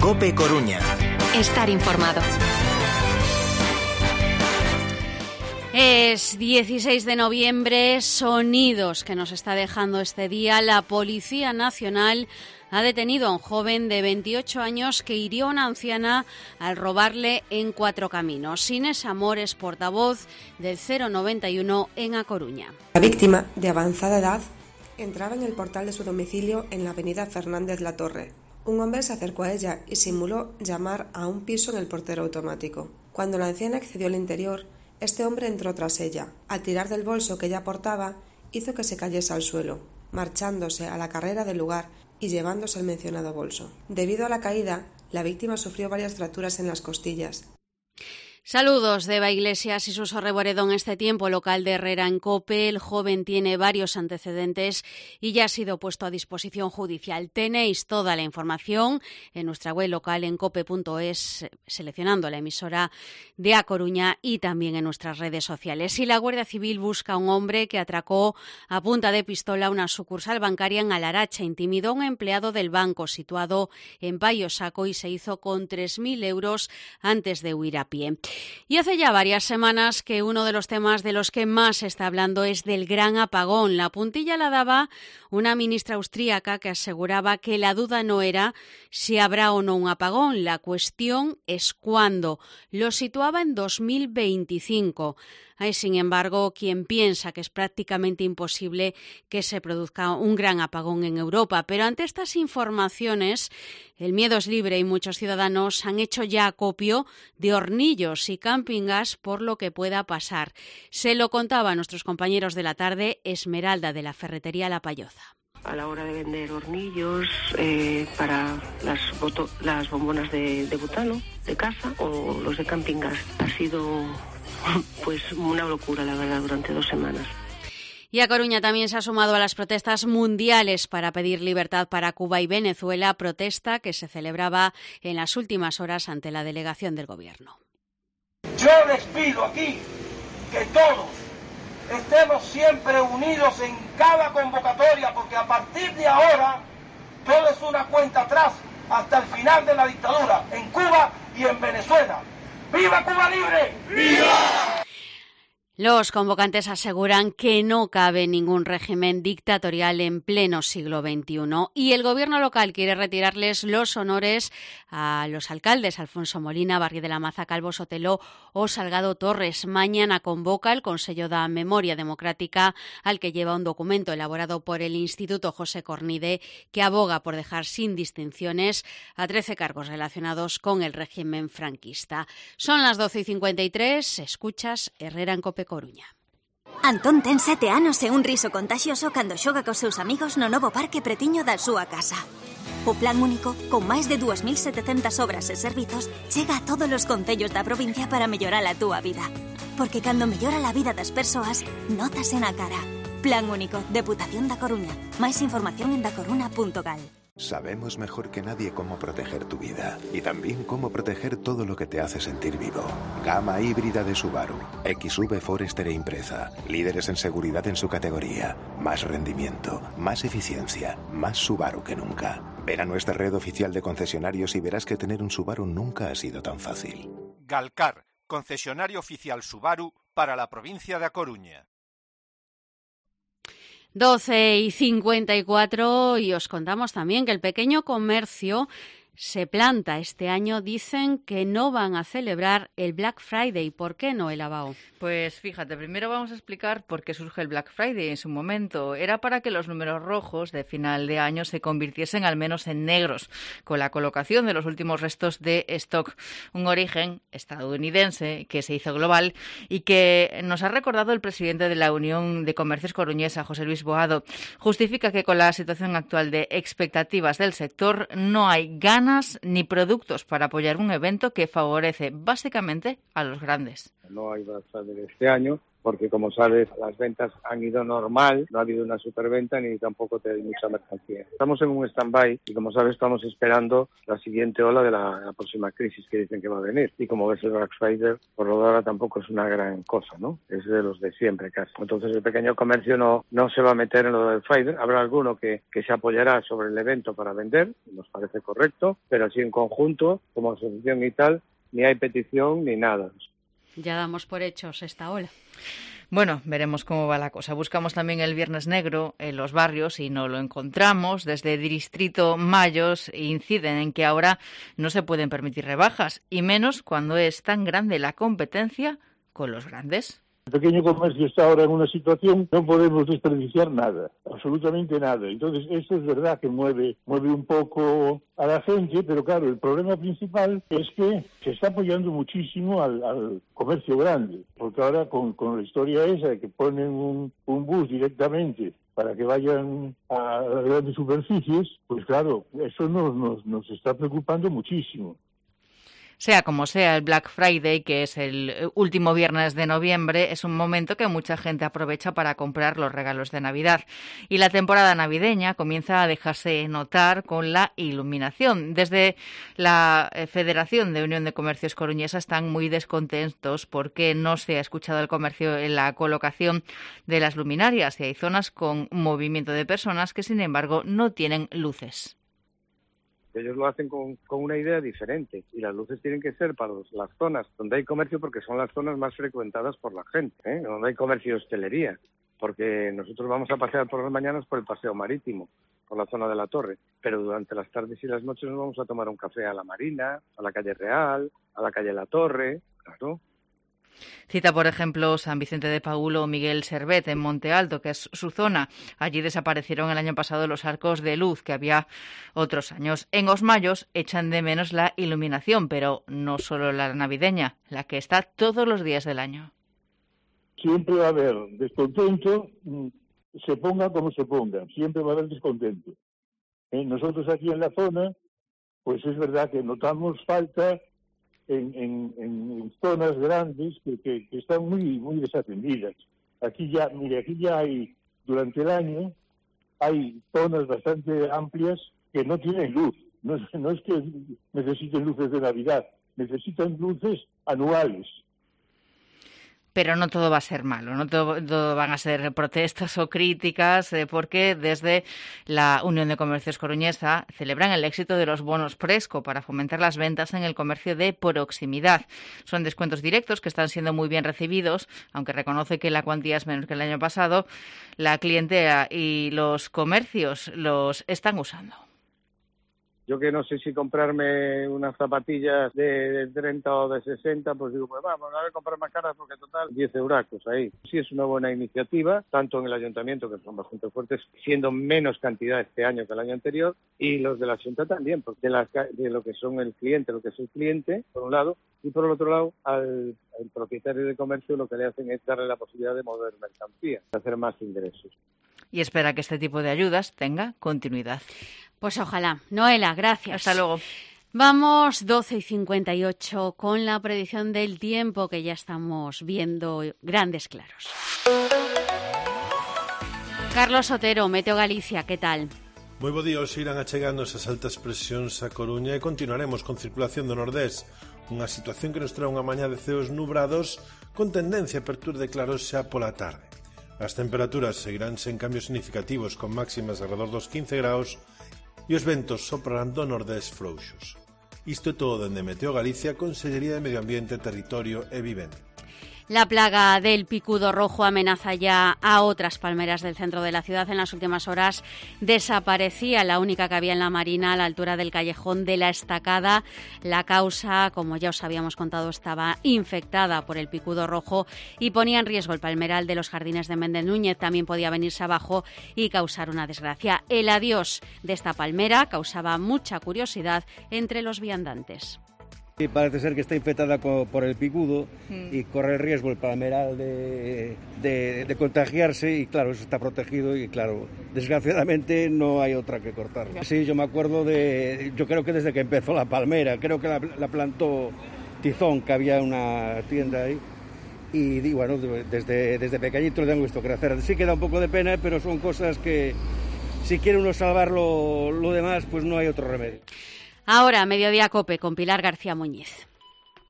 COPE Coruña. Estar informado. Es 16 de noviembre, sonidos que nos está dejando este día. La Policía Nacional ha detenido a un joven de 28 años que hirió a una anciana al robarle en Cuatro Caminos. Inés Amor es portavoz del 091 en A Coruña. La víctima, de avanzada edad, entraba en el portal de su domicilio en la avenida Fernández La Torre. Un hombre se acercó a ella y simuló llamar a un piso en el portero automático. Cuando la anciana accedió al interior, este hombre entró tras ella. Al tirar del bolso que ella portaba, hizo que se cayese al suelo, marchándose a la carrera del lugar y llevándose el mencionado bolso. Debido a la caída, la víctima sufrió varias fracturas en las costillas. Saludos de Eva Iglesias y Suso Reboredo en este tiempo local de Herrera en COPE. El joven tiene varios antecedentes y ya ha sido puesto a disposición judicial. Tenéis toda la información en nuestra web local en cope.es, seleccionando la emisora de A Coruña y también en nuestras redes sociales. Y la Guardia Civil busca a un hombre que atracó a punta de pistola una sucursal bancaria en Alaracha. Intimidó a un empleado del banco situado en Payo Saco y se hizo con 3.000 euros antes de huir a pie. Y hace ya varias semanas que uno de los temas de los que más se está hablando es del gran apagón. La puntilla la daba una ministra austríaca que aseguraba que la duda no era si habrá o no un apagón, la cuestión es cuándo. Lo situaba en 2025. Hay, sin embargo, quien piensa que es prácticamente imposible que se produzca un gran apagón en Europa. Pero ante estas informaciones, el miedo es libre y muchos ciudadanos han hecho ya acopio de hornillos y camping gas por lo que pueda pasar. Se lo contaba a nuestros compañeros de la tarde, Esmeralda de la Ferretería La Payoza. A la hora de vender hornillos para las bombonas de butano de casa o los de camping gas, ha sido pues una locura, la verdad, durante 2 semanas. Y A Coruña también se ha sumado a las protestas mundiales para pedir libertad para Cuba y Venezuela, protesta que se celebraba en las últimas horas ante la delegación del Gobierno. Yo les pido aquí que todos estemos siempre unidos en cada convocatoria, porque a partir de ahora todo es una cuenta atrás hasta el final de la dictadura en Cuba y en Venezuela. ¡Viva Cuba Libre! ¡Viva! Los convocantes aseguran que no cabe ningún régimen dictatorial en pleno siglo XXI y el gobierno local quiere retirarles los honores a los alcaldes Alfonso Molina, Barri de la Maza, Calvo Sotelo o Salgado Torres. Mañana convoca el Consello da Memoria Democrática, al que lleva un documento elaborado por el Instituto José Cornide que aboga por dejar sin distinciones a 13 cargos relacionados con el régimen franquista. Son las 12:53, escuchas Herrera en COPE Coruña. Antón ten 7 anos e un riso contagioso cando xoga cos seus amigos no novo parque pretiño da súa casa. O plan único, con máis de 2.700 obras e servizos, chega a todos os concellos da provincia para mellorar a túa vida. Porque cando mellora a vida das persoas, nótase na cara. Plan único, Deputación da Coruña. Máis información en dacoruna.gal. Sabemos mejor que nadie cómo proteger tu vida y también cómo proteger todo lo que te hace sentir vivo. Gama híbrida de Subaru, XV, Forester e Impreza, líderes en seguridad en su categoría, más rendimiento, más eficiencia, más Subaru que nunca. Ven a nuestra red oficial de concesionarios y verás que tener un Subaru nunca ha sido tan fácil. Galcar, concesionario oficial Subaru para la provincia de A Coruña. 12:54 y os contamos también que el pequeño comercio se planta este año. Dicen que no van a celebrar el Black Friday. ¿Por qué no, Elabao? Pues fíjate, primero vamos a explicar por qué surge el Black Friday en su momento. Era para que los números rojos de final de año se convirtiesen al menos en negros, con la colocación de los últimos restos de stock. Un origen estadounidense que se hizo global y que nos ha recordado el presidente de la Unión de Comercios Coruñesa, José Luis Boado. Justifica que con la situación actual de expectativas del sector no hay ganas ni productos para apoyar un evento que favorece básicamente a los grandes. No hay Black Friday este año porque como sabes, las ventas han ido normal, no ha habido una superventa ni tampoco hay mucha mercancía. Estamos en un stand-by y como sabes estamos esperando la siguiente ola de la próxima crisis que dicen que va a venir. Y como ves el Black Friday, por lo de ahora tampoco es una gran cosa, ¿no? Es de los de siempre casi. Entonces el pequeño comercio no se va a meter en lo del Friday. Habrá alguno que se apoyará sobre el evento para vender, nos parece correcto, pero así en conjunto, como asociación y tal, ni hay petición ni nada. Ya damos por hechos esta ola. Bueno, veremos cómo va la cosa. Buscamos también el Viernes Negro en los barrios y no lo encontramos. Desde Distrito Mayos inciden en que ahora no se pueden permitir rebajas, y menos cuando es tan grande la competencia con los grandes. El pequeño comercio está ahora en una situación, no podemos desperdiciar nada, absolutamente nada. Entonces, esto es verdad que mueve un poco a la gente, pero claro, el problema principal es que se está apoyando muchísimo al comercio grande, porque ahora con la historia esa de que ponen un bus directamente para que vayan a las grandes superficies, pues claro, eso nos está preocupando muchísimo. Sea como sea, el Black Friday, que es el último viernes de noviembre, es un momento que mucha gente aprovecha para comprar los regalos de Navidad. Y la temporada navideña comienza a dejarse notar con la iluminación. Desde la Federación de Unión de Comercios Coruñesa están muy descontentos porque no se ha escuchado el comercio en la colocación de las luminarias y hay zonas con movimiento de personas que, sin embargo, no tienen luces. Ellos lo hacen con una idea diferente y las luces tienen que ser para las zonas donde hay comercio porque son las zonas más frecuentadas por la gente, donde hay comercio y hostelería, porque nosotros vamos a pasear por las mañanas por el paseo marítimo, por la zona de la Torre, pero durante las tardes y las noches nos vamos a tomar un café a la Marina, a la calle Real, a la calle La Torre, claro. Cita, por ejemplo, San Vicente de Paúl o Miguel Servet en Monte Alto, que es su zona. Allí desaparecieron el año pasado los arcos de luz que había otros años. En Os Mayos echan de menos la iluminación, pero no solo la navideña, la que está todos los días del año. Siempre va a haber descontento, se ponga como se ponga, siempre va a haber descontento. Nosotros aquí en la zona, pues es verdad que notamos falta en zonas grandes que están muy desatendidas. Aquí ya hay, durante el año, hay zonas bastante amplias que no tienen luz. No es que necesiten luces de Navidad, necesitan luces anuales. Pero no todo va a ser malo, no todo van a ser protestas o críticas, porque desde la Unión de Comercios Coruñesa celebran el éxito de los bonos Presco para fomentar las ventas en el comercio de proximidad. Son descuentos directos que están siendo muy bien recibidos, aunque reconoce que la cuantía es menos que el año pasado. La clientela y los comercios los están usando. Yo que no sé si comprarme unas zapatillas de 30 o de 60, pues digo, pues vamos a ver, comprar más caras porque total 10 euracos ahí. Sí es una buena iniciativa, tanto en el ayuntamiento, que son bastante fuertes, siendo menos cantidad este año que el año anterior, y los de la Junta también, porque de lo que son el cliente, lo que es el cliente, por un lado, y por el otro lado, al propietario de comercio lo que le hacen es darle la posibilidad de mover mercancía, de hacer más ingresos. Y espera que este tipo de ayudas tenga continuidad. Pues ojalá. Noela, gracias. Hasta luego. Vamos 12:58 con la predicción del tiempo, que ya estamos viendo grandes claros. Carlos Otero, Meteo Galicia, ¿qué tal? Moi bo día, hoxe irán achegando esas altas presións a Coruña e continuaremos con circulación do nordés, unha situación que nos trae unha mañá de ceos nubrados con tendencia a apertura de claros xa pola tarde. As temperaturas seguirán sen cambios significativos con máximas alrededor dos 15 graus e os ventos soprarán do nordés frouxos. Isto é todo dende Meteo Galicia, Consellería de Medio Ambiente, Territorio e Vivenda. La plaga del picudo rojo amenaza ya a otras palmeras del centro de la ciudad. En las últimas horas desaparecía la única que había en la Marina a la altura del callejón de la Estacada. La causa, como ya os habíamos contado, estaba infectada por el picudo rojo y ponía en riesgo el palmeral de los jardines de Méndez Núñez. También podía venirse abajo y causar una desgracia. El adiós de esta palmera causaba mucha curiosidad entre los viandantes. Sí, parece ser que está infectada por el picudo y corre el riesgo el palmeral de contagiarse y claro, eso está protegido y claro, desgraciadamente no hay otra que cortar. Sí, yo me acuerdo yo creo que desde que empezó la palmera, creo que la plantó Tizón, que había una tienda ahí, y bueno, desde pequeñito lo tengo visto crecer. Sí que da un poco de pena, pero son cosas que si quiere uno salvar lo demás, pues no hay otro remedio. Ahora, Mediodía COPE con Pilar García Muñiz.